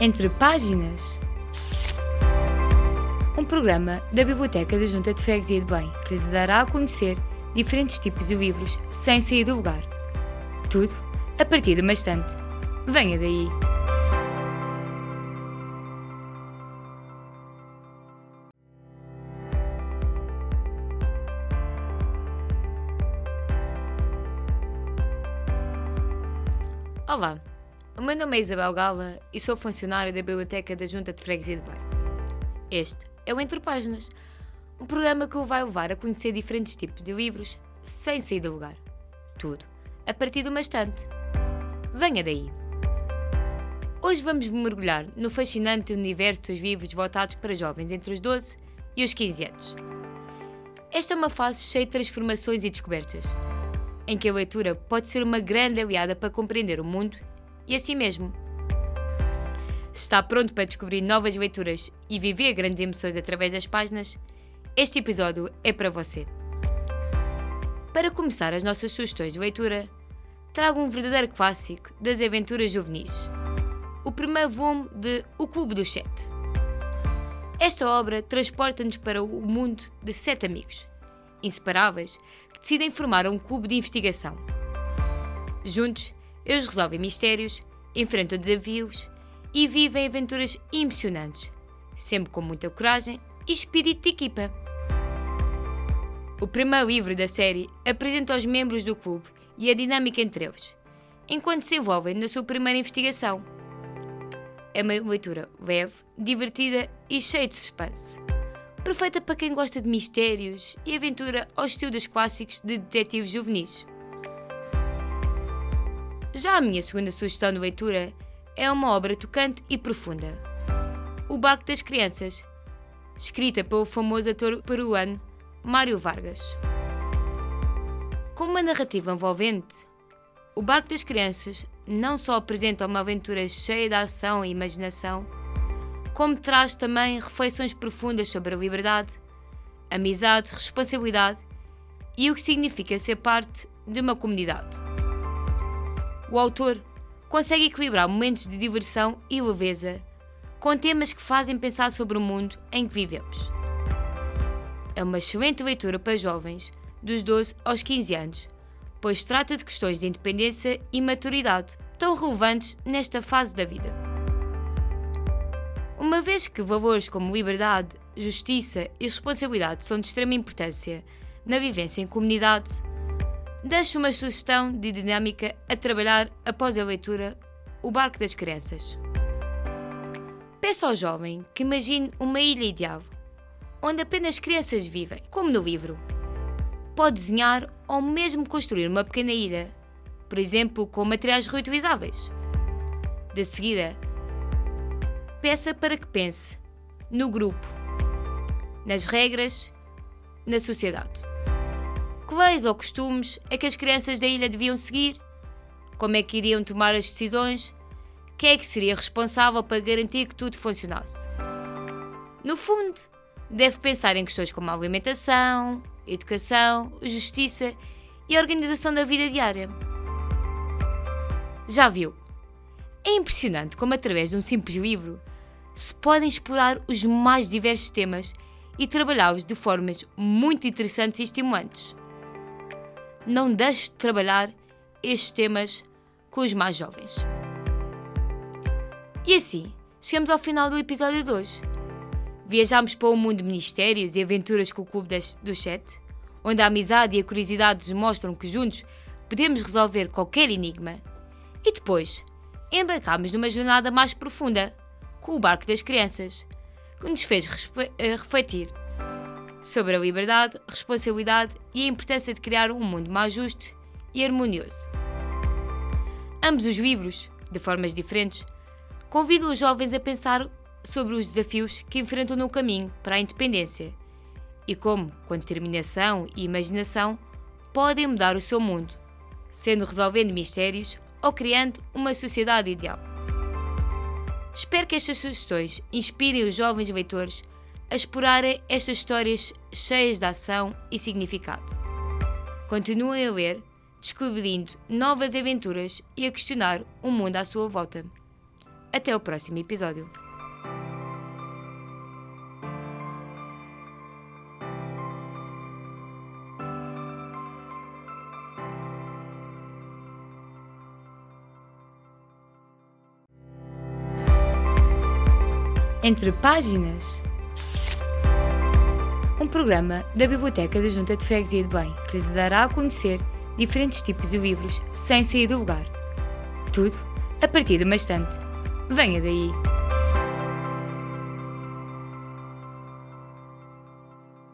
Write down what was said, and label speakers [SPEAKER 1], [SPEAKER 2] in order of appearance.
[SPEAKER 1] Entre Páginas. Um programa da Biblioteca da Junta de Freguesia de Belém que lhe dará a conhecer diferentes tipos de livros sem sair do lugar. Tudo a partir de uma estante. Venha daí! Olá, o meu nome é Isabel Gala e sou funcionária da Biblioteca da Junta de Freguesia de Belém. Este é o Entre Páginas, um programa que o vai levar a conhecer diferentes tipos de livros sem sair do lugar. Tudo a partir de uma estante. Venha daí! Hoje vamos mergulhar no fascinante universo dos livros voltados para jovens entre os 12 e os 15 anos. Esta é uma fase cheia de transformações e descobertas, em que a leitura pode ser uma grande aliada para compreender o mundo e a si mesmo. Se está pronto para descobrir novas leituras e viver grandes emoções através das páginas, este episódio é para você. Para começar as nossas sugestões de leitura, trago um verdadeiro clássico das aventuras juvenis, o primeiro volume de O Clube dos 7. Esta obra transporta-nos para o mundo de 7 amigos, inseparáveis, que decidem formar um clube de investigação. Juntos, eles resolvem mistérios, enfrentam desafios e vivem aventuras emocionantes, sempre com muita coragem e espírito de equipa. O primeiro livro da série apresenta os membros do clube e a dinâmica entre eles, enquanto se envolvem na sua primeira investigação. É uma leitura leve, divertida e cheia de suspense, perfeita para quem gosta de mistérios e aventura ao estilo dos clássicos de detetives juvenis. Já a minha segunda sugestão de leitura é uma obra tocante e profunda, O Barco das Crianças, escrita pelo famoso ator peruano Mário Vargas. Com uma narrativa envolvente, O Barco das Crianças não só apresenta uma aventura cheia de ação e imaginação, como traz também reflexões profundas sobre a liberdade, amizade, responsabilidade e o que significa ser parte de uma comunidade. O autor consegue equilibrar momentos de diversão e leveza com temas que fazem pensar sobre o mundo em que vivemos. É uma excelente leitura para jovens dos 12 aos 15 anos, pois trata de questões de independência e maturidade tão relevantes nesta fase da vida. Uma vez que valores como liberdade, justiça e responsabilidade são de extrema importância na vivência em comunidade, deixo uma sugestão de dinâmica a trabalhar após a leitura O Barco das Crianças. Peço ao jovem que imagine uma ilha ideal, onde apenas crianças vivem, como no livro. Pode desenhar ou mesmo construir uma pequena ilha, por exemplo, com materiais reutilizáveis. De seguida, peça para que pense no grupo, nas regras, na sociedade. Que leis ou costumes é que as crianças da ilha deviam seguir? Como é que iriam tomar as decisões? Quem é que seria responsável para garantir que tudo funcionasse? No fundo, deve pensar em questões como a alimentação, educação, justiça e a organização da vida diária. Já viu? É impressionante como através de um simples livro se podem explorar os mais diversos temas e trabalhá-los de formas muito interessantes e estimulantes. Não deixe de trabalhar estes temas com os mais jovens. E assim, chegamos ao final do episódio de hoje. Viajámos para um mundo de mistérios e aventuras com o Clube dos 7, onde a amizade e a curiosidade nos mostram que juntos podemos resolver qualquer enigma. E depois, embarcámos numa jornada mais profunda, com o Barco das Crianças, que nos fez refletir sobre a liberdade, responsabilidade e a importância de criar um mundo mais justo e harmonioso. Ambos os livros, de formas diferentes, convidam os jovens a pensar sobre os desafios que enfrentam no caminho para a independência e como, com determinação e imaginação, podem mudar o seu mundo, sendo resolvendo mistérios ou criando uma sociedade ideal. Espero que estas sugestões inspirem os jovens leitores a explorarem estas histórias cheias de ação e significado. Continuem a ler, descobrindo novas aventuras e a questionar o mundo à sua volta. Até o próximo episódio. Entre Páginas, um programa da Biblioteca da Junta de Freguesia de Belém que lhe dará a conhecer diferentes tipos de livros sem sair do lugar. Tudo a partir de uma estante. Venha daí!